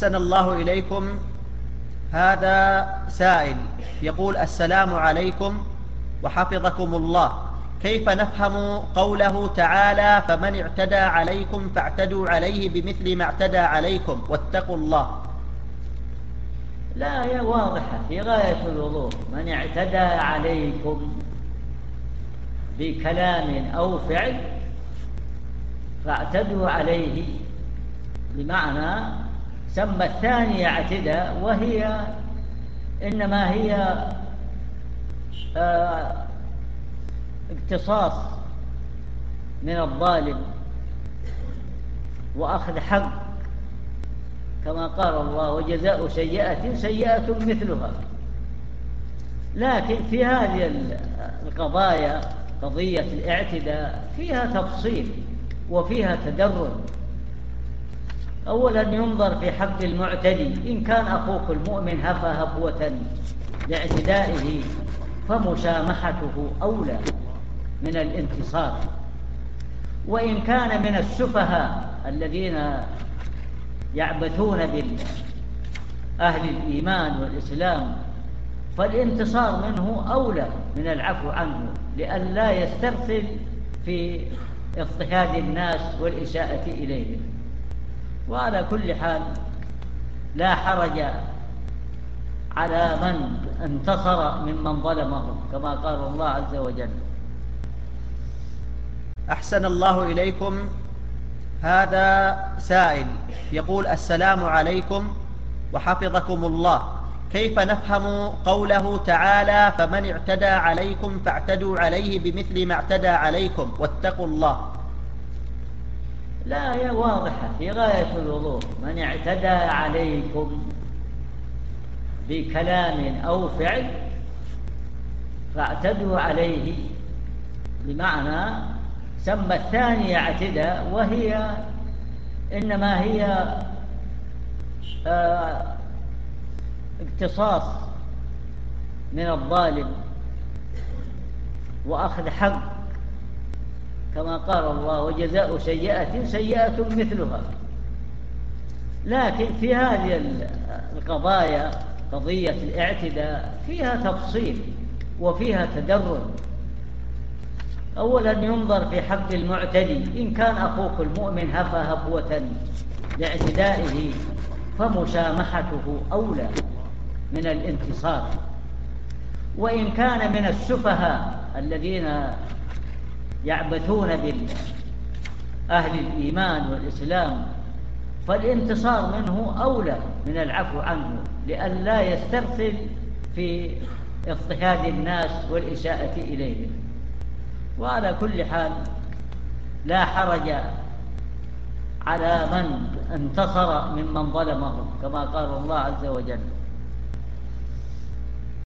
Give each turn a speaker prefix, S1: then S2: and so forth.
S1: أحسن الله إليكم. هذا سائل يقول: السلام عليكم وحفظكم الله، كيف نفهم قوله تعالى: فمن اعتدى عليكم فاعتدوا عليه بمثل ما اعتدى عليكم واتقوا الله؟
S2: لا، هي واضحة في غاية الوضوح. من اعتدى عليكم بكلام أو فعل فاعتدوا عليه، بمعنى سمى الثانية اعتداء، وهي إنما هي اقتصاص من الظالم وأخذ حق، كما قال الله: وجزاء سيئة سيئة مثلها. لكن في هذه القضايا، قضية الاعتداء، فيها تفصيل وفيها تدرج. أولا ينظر في حق المعتدي، إن كان أخوك المؤمن هفى هفوة لاعتدائه فمسامحته أولى من الانتصار. وإن كان من السفهاء الذين يعبثون بأهل الإيمان والإسلام فالانتصار منه أولى من العفو عنه، لئلا يسترسل في اضطهاد الناس والإساءة إليهم. وعلى كل حال لا حرج على من انتصر ممن ظلمه، كما قال الله عز وجل.
S1: أحسن الله إليكم. هذا سائل يقول: السلام عليكم وحفظكم الله، كيف نفهم قوله تعالى: فمن اعتدى عليكم فاعتدوا عليه بمثل ما اعتدى عليكم واتقوا الله؟
S2: لا، هي واضحة في غاية الوضوح. من اعتدى عليكم بكلام أو فعل فاعتدوا عليه، بمعنى سمى الثانية اعتداء، وهي إنما هي اقتصاص من الظالم وأخذ حق، كما قال الله: وجزاء سيئة سيئة مثلها. لكن في هذه القضايا، قضية الاعتداء، فيها تفصيل وفيها تدرج. أولا ينظر في حق المعتدي، إن كان أخوك المؤمن هفى هفوة لاعتدائه فمسامحته أولى من الانتصار. وإن كان من السفهاء الذين يعبثون بأهل الإيمان والإسلام فالانتصار منه أولى من العفو عنه، لئلا يسترسل في اضطهاد الناس والإساءة إليهم. وعلى كل حال لا حرج على من انتصر ممن ظلمه، كما قال الله عز وجل.